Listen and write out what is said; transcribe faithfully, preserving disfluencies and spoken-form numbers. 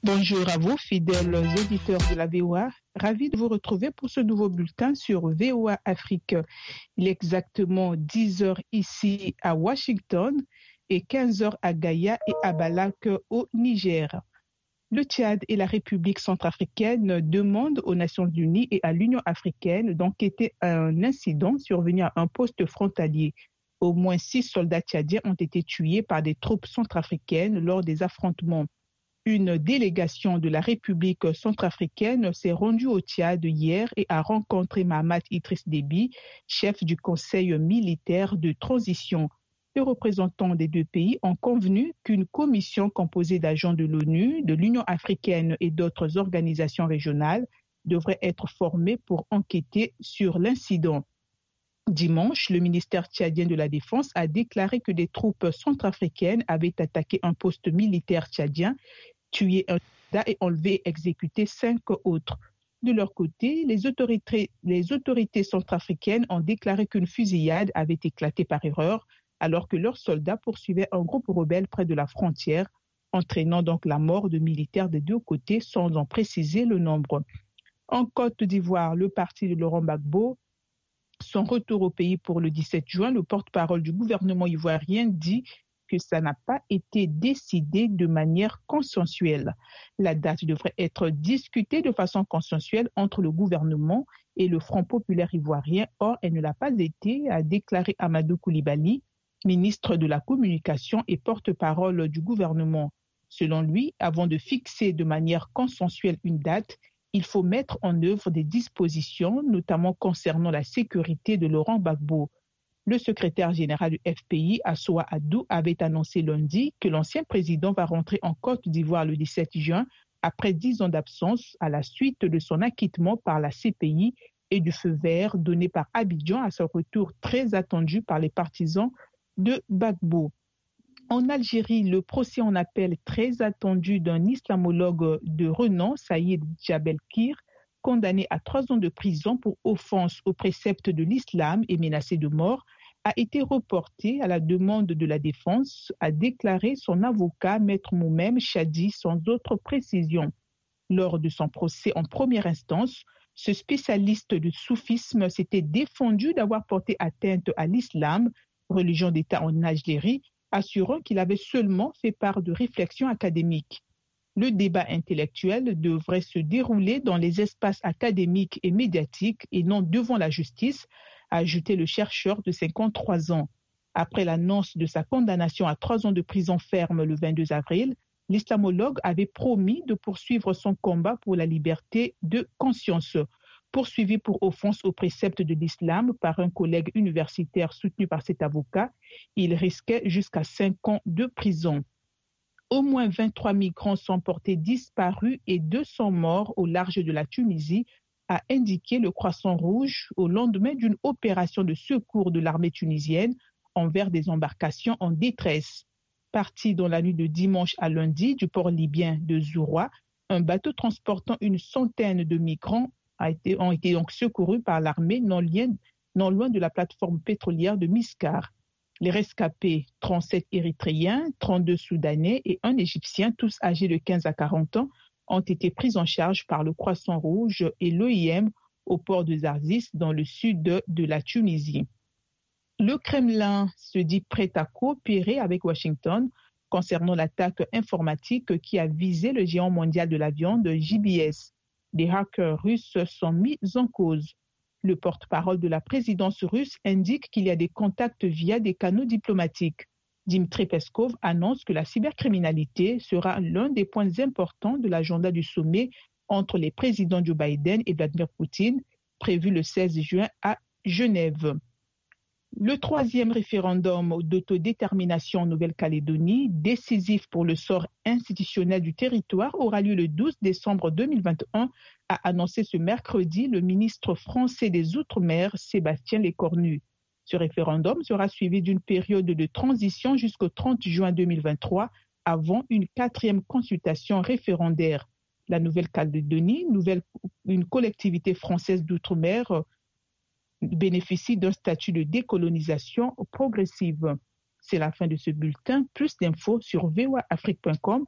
Bonjour à vous, fidèles auditeurs de la V O A. Ravi de vous retrouver pour ce nouveau bulletin sur V O A Afrique. Il est exactement dix heures ici à Washington et quinze heures à Gaïa et à Balak au Niger. Le Tchad et la République centrafricaine demandent aux Nations unies et à l'Union africaine d'enquêter un incident survenu à un poste frontalier. Au moins six soldats tchadiens ont été tués par des troupes centrafricaines lors des affrontements. Une délégation de la République centrafricaine s'est rendue au Tchad hier et a rencontré Mahamat Idriss Déby, chef du Conseil militaire de transition. Les représentants des deux pays ont convenu qu'une commission composée d'agents de l'ONU, de l'Union africaine et d'autres organisations régionales devrait être formée pour enquêter sur l'incident. Dimanche, le ministère tchadien de la Défense a déclaré que des troupes centrafricaines avaient attaqué un poste militaire tchadien, tué un soldat et enlevé et exécuté cinq autres. De leur côté, les autorités, les autorités centrafricaines ont déclaré qu'une fusillade avait éclaté par erreur alors que leurs soldats poursuivaient un groupe rebelle près de la frontière, entraînant donc la mort de militaires des deux côtés sans en préciser le nombre. En Côte d'Ivoire, le parti de Laurent Gbagbo, son retour au pays pour le dix-sept juin, le porte-parole du gouvernement ivoirien dit que ça n'a pas été décidé de manière consensuelle. La date devrait être discutée de façon consensuelle entre le gouvernement et le Front populaire ivoirien. Or, elle ne l'a pas été, a déclaré Amadou Koulibaly, ministre de la Communication et porte-parole du gouvernement. Selon lui, avant de fixer de manière consensuelle une date, il faut mettre en œuvre des dispositions, notamment concernant la sécurité de Laurent Gbagbo. Le secrétaire général du F P I, Assoua Adou, avait annoncé lundi que l'ancien président va rentrer en Côte d'Ivoire le dix-sept juin après dix ans d'absence à la suite de son acquittement par la C P I et du feu vert donné par Abidjan à son retour très attendu par les partisans de Gbagbo. En Algérie, le procès en appel très attendu d'un islamologue de renom, Saïd Djabelkir, condamné à trois ans de prison pour offense aux préceptes de l'islam et menacé de mort, a été reporté à la demande de la défense, a déclaré son avocat, Maître Moumem Chadi, sans autre précision. Lors de son procès en première instance, ce spécialiste du soufisme s'était défendu d'avoir porté atteinte à l'islam, religion d'État en Algérie, assurant qu'il avait seulement fait part de réflexions académiques. Le débat intellectuel devrait se dérouler dans les espaces académiques et médiatiques et non devant la justice, a ajouté le chercheur de cinquante-trois ans. Après l'annonce de sa condamnation à trois ans de prison ferme le vingt-deux avril, l'islamologue avait promis de poursuivre son combat pour la liberté de conscience. Poursuivi pour offense aux préceptes de l'islam par un collègue universitaire soutenu par cet avocat, il risquait jusqu'à cinq ans de prison. Au moins vingt-trois migrants sont portés disparus et deux cents morts au large de la Tunisie, a indiqué le Croissant Rouge au lendemain d'une opération de secours de l'armée tunisienne envers des embarcations en détresse. Parti dans la nuit de dimanche à lundi du port libyen de Zouroua, un bateau transportant une centaine de migrants a été, ont été donc secourus par l'armée non, lien, non loin de la plateforme pétrolière de Miscar. Les rescapés, trente-sept Érythréens, trente-deux Soudanais et un Égyptien, tous âgés de quinze à quarante ans, ont été pris en charge par le Croissant Rouge et l'O I M au port de Zarzis dans le sud de, de la Tunisie. Le Kremlin se dit prêt à coopérer avec Washington concernant l'attaque informatique qui a visé le géant mondial de la viande J B S. Des hackers russes sont mis en cause. Le porte-parole de la présidence russe indique qu'il y a des contacts via des canaux diplomatiques. Dmitry Peskov annonce que la cybercriminalité sera l'un des points importants de l'agenda du sommet entre les présidents Joe Biden et Vladimir Poutine, prévu le seize juin à Genève. Le troisième référendum d'autodétermination en Nouvelle-Calédonie, décisif pour le sort institutionnel du territoire, aura lieu le douze décembre deux mille vingt et un, a annoncé ce mercredi le ministre français des Outre-mer, Sébastien Lecornu. Ce référendum sera suivi d'une période de transition jusqu'au trente juin deux mille vingt-trois, avant une quatrième consultation référendaire. La Nouvelle-Calédonie, nouvelle, une collectivité française d'outre-mer, bénéficie d'un statut de décolonisation progressive. C'est la fin de ce bulletin. Plus d'infos sur v o a afrique point com